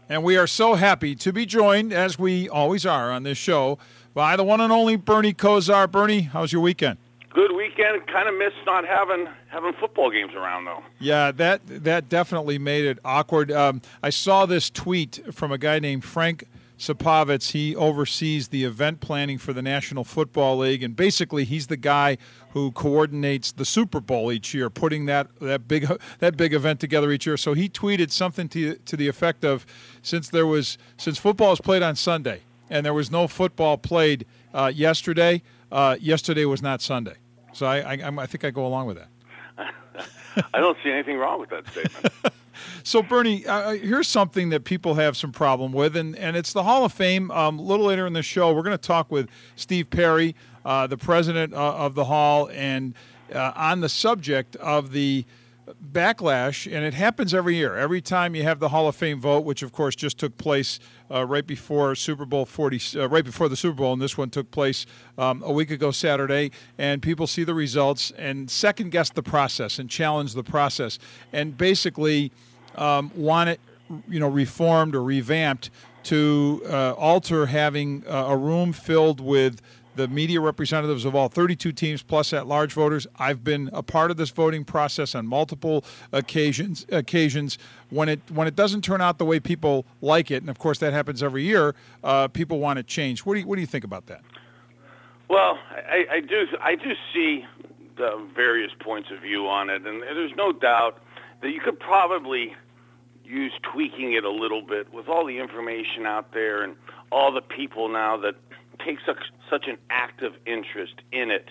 And we are so happy to be joined, as we always are on this show, by the one and only Bernie Kosar. Bernie, how's your weekend? Good weekend. Kind of missed not having football games around, though. Yeah, that definitely made it awkward. I saw this tweet from a guy named Frank Sapovitz. He oversees the event planning for the National Football League, and basically he's the guy who coordinates the Super Bowl each year, putting that big event together each year. So he tweeted something to the effect of, since football is played on Sunday and there was no football played yesterday, yesterday was not Sunday. So I think I go along with that. I don't see anything wrong with that statement. So, Bernie, here's something that people have some problem with, and it's the Hall of Fame. A little later in the show, we're going to talk with Steve Perry, the president of the Hall, and on the subject of the backlash, and it happens every year. Every time you have the Hall of Fame vote, which, of course, just took place right before Super Bowl 40, right before the Super Bowl, and this one took place a week ago Saturday, and people see the results and second-guess the process and challenge the process, and basically want it, reformed or revamped to alter having a room filled with the media representatives of all 32 teams plus at-large voters. I've been a part of this voting process on multiple occasions. When it doesn't turn out the way people like it, and of course that happens every year, people want it changed. What do you think about that? Well, I do see the various points of view on it, and there's no doubt that you could probably use tweaking it a little bit with all the information out there and all the people now that take such an active interest in it.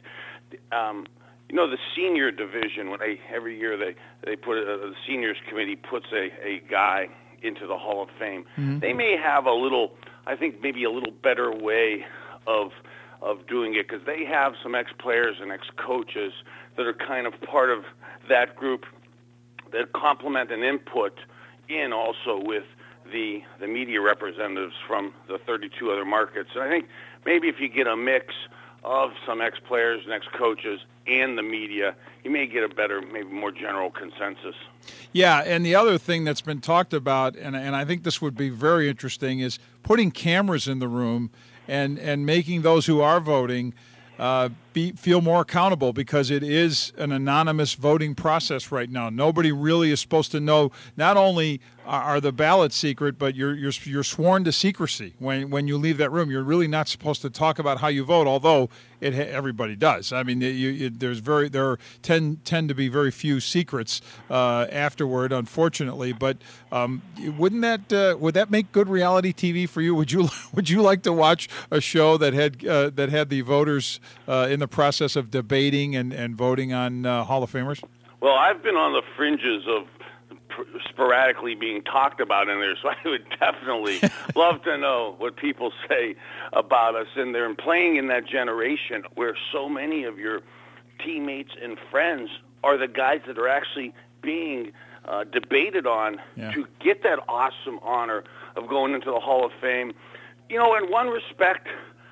The senior division, when every year they put the seniors committee puts a guy into the Hall of Fame. Mm-hmm. They may have maybe a little better way of doing it, because they have some ex-players and ex-coaches that are kind of part of that group that complement and input in also with the media representatives from the 32 other markets. And I think maybe if you get a mix of some ex-players and ex-coaches and the media, you may get a better, maybe more general consensus. Yeah, and the other thing that's been talked about, and I think this would be very interesting, is putting cameras in the room and making those who are voting feel more accountable, because it is an anonymous voting process right now. Nobody really is supposed to know. Not only are the ballots secret, but you're sworn to secrecy when you leave that room. You're really not supposed to talk about how you vote, although everybody does. I mean, there tend to be very few secrets afterward, unfortunately. But would that make good reality TV for you? Would you like to watch a show that had the voters in the process of debating and voting on Hall of Famers? Well, I've been on the fringes of sporadically being talked about in there, so I would definitely love to know what people say about us in there, and playing in that generation where so many of your teammates and friends are the guys that are actually being debated on to get that awesome honor of going into the Hall of Fame. In one respect,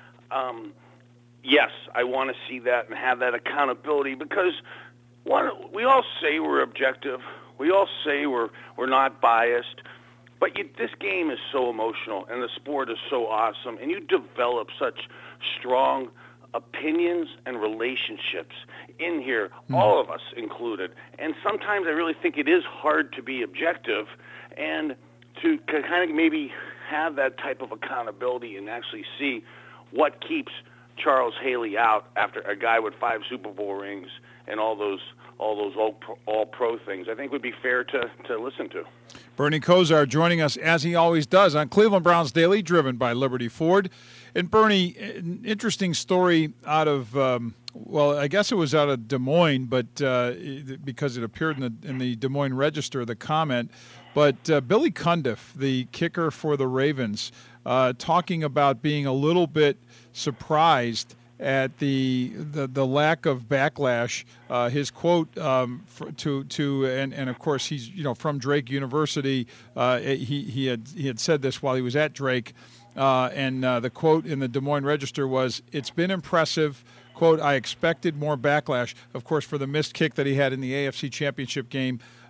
yes, I want to see that and have that accountability, because we all say we're objective. We all say we're not biased, but this game is so emotional, and the sport is so awesome, and you develop such strong opinions and relationships in here, all of us included. And sometimes I really think it is hard to be objective and to kind of maybe have that type of accountability and actually see what keeps Charles Haley out after a guy with 5 Super Bowl rings and all those all-pro things, I think would be fair to listen to. Bernie Kosar joining us, as he always does, on Cleveland Browns Daily, driven by Liberty Ford. And Bernie, an interesting story out of, I guess it was out of Des Moines, but because it appeared in the Des Moines Register, the comment. But Billy Cundiff, the kicker for the Ravens, talking about being a little bit surprised at the lack of backlash. His quote and of course he's from Drake University. He had said this while he was at Drake, and the quote in the Des Moines Register was, "It's been impressive." Quote, "I expected more backlash," of course, for the missed kick that he had in the AFC Championship game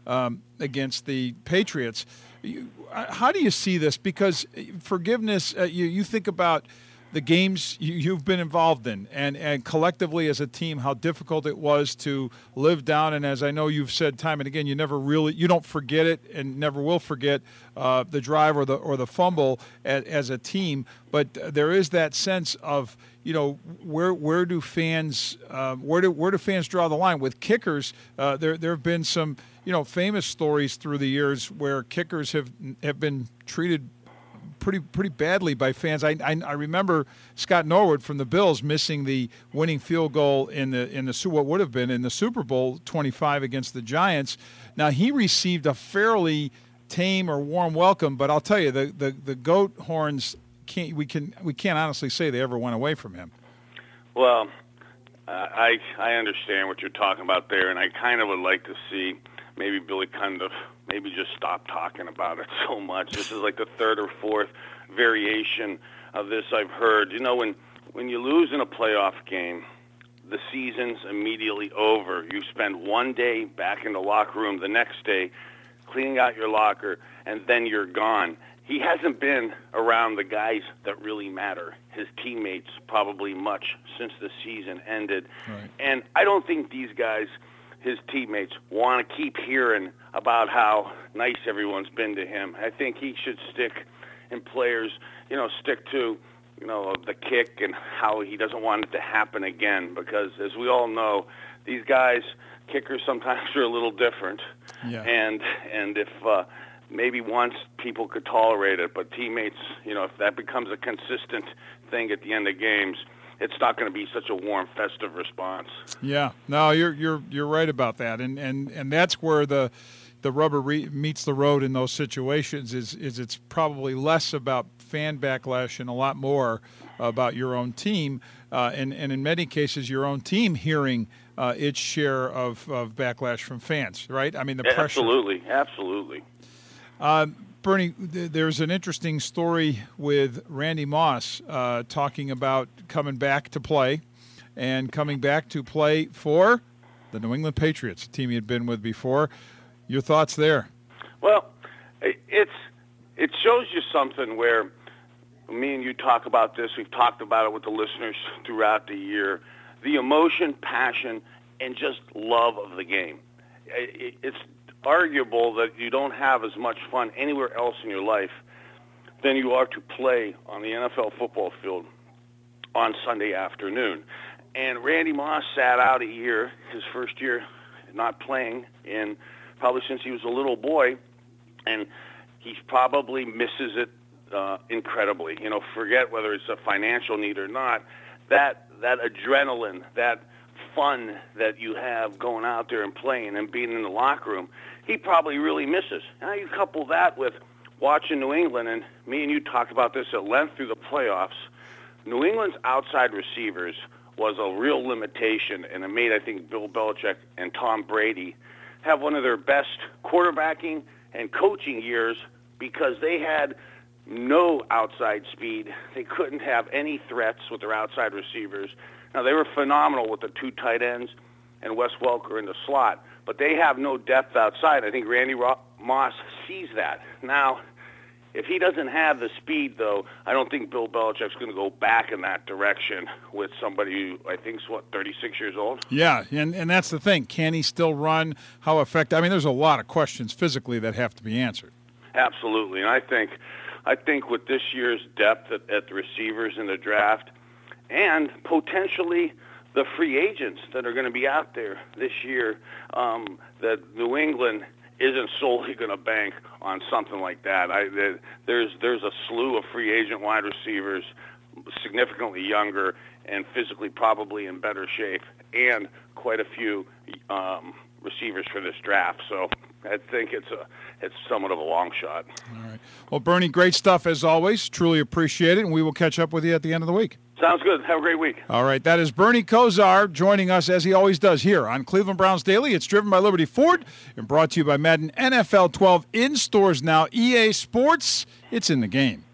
against the Patriots. How do you see this? Because forgiveness, you think about the games you've been involved in, and collectively as a team, how difficult it was to live down. And as I know you've said time and again, you don't forget it and never will forget the drive or the fumble as a team. But there is that sense of, where do fans draw the line with kickers? There have been some famous stories through the years where kickers have been treated pretty badly by fans. I remember Scott Norwood from the Bills missing the winning field goal in what would have been in the Super Bowl 25 against the Giants. Now he received a fairly tame or warm welcome, but I'll tell you the goat horns we can't honestly say they ever went away from him. Well, I understand what you're talking about there, and I kind of would like to see maybe Billy maybe just stop talking about it so much. This is like the third or fourth variation of this I've heard. When you lose in a playoff game, the season's immediately over. You spend one day back in the locker room, the next day cleaning out your locker, and then you're gone. He hasn't been around the guys that really matter, his teammates, probably much since the season ended. Right. And I don't think these guys, his teammates, want to keep hearing about how nice everyone's been to him. I think he should stick to, the kick and how he doesn't want it to happen again. Because as we all know, these guys, kickers sometimes are a little different. Yeah. And if maybe once people could tolerate it, but teammates, if that becomes a consistent thing at the end of games, it's not going to be such a warm, festive response. Yeah, no, you're right about that, and that's where the rubber meets the road in those situations. Is it's probably less about fan backlash and a lot more about your own team, and in many cases your own team hearing its share of backlash from fans. Right? I mean the pressure. Absolutely. Bernie, there's an interesting story with Randy Moss talking about coming back to play for the New England Patriots, a team he had been with before. Your thoughts there? Well, it shows you something where me and you talk about this. We've talked about it with the listeners throughout the year. The emotion, passion, and just love of the game. It's arguable that you don't have as much fun anywhere else in your life than you are to play on the NFL football field on Sunday afternoon. And Randy Moss sat out a year, his first year not playing, in probably since he was a little boy, and he probably misses it incredibly. Forget whether it's a financial need or not. That adrenaline, that fun that you have going out there and playing and being in the locker room, he probably really misses. Now you couple that with watching New England, and me and you talked about this at length through the playoffs. New England's outside receivers was a real limitation, and it made, I think, Bill Belichick and Tom Brady have one of their best quarterbacking and coaching years because they had no outside speed. They couldn't have any threats with their outside receivers. Now, they were phenomenal with the two tight ends and Wes Welker in the slot, but they have no depth outside. I think Randy Moss sees that. Now, if he doesn't have the speed, though, I don't think Bill Belichick's going to go back in that direction with somebody who I think's, 36 years old? Yeah, and that's the thing. Can he still run? How effective? I mean, there's a lot of questions physically that have to be answered. Absolutely, and I think with this year's depth at the receivers in the draft and potentially the free agents that are going to be out there this year, that New England isn't solely going to bank on something like that. There's a slew of free agent wide receivers, significantly younger and physically probably in better shape, and quite a few receivers for this draft. So I think it's somewhat of a long shot. All right. Well, Bernie, great stuff as always. Truly appreciate it, and we will catch up with you at the end of the week. Sounds good. Have a great week. All right. That is Bernie Kosar joining us as he always does here on Cleveland Browns Daily. It's driven by Liberty Ford and brought to you by Madden NFL 12 in stores now. EA Sports, it's in the game.